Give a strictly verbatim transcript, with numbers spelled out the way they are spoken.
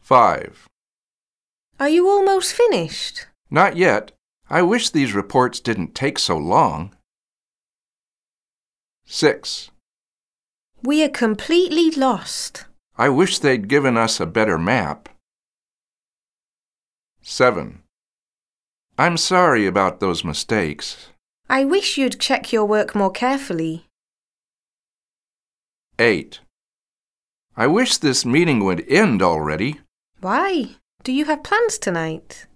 five. Are you almost finished? Not yet. I wish these reports didn't take so long. six. We are completely lost. I wish they'd given us a better map. seven. I'm sorry about those mistakes. I wish you'd check your work more carefully. eight. I wish this meeting would end already. Why? Do you have plans tonight?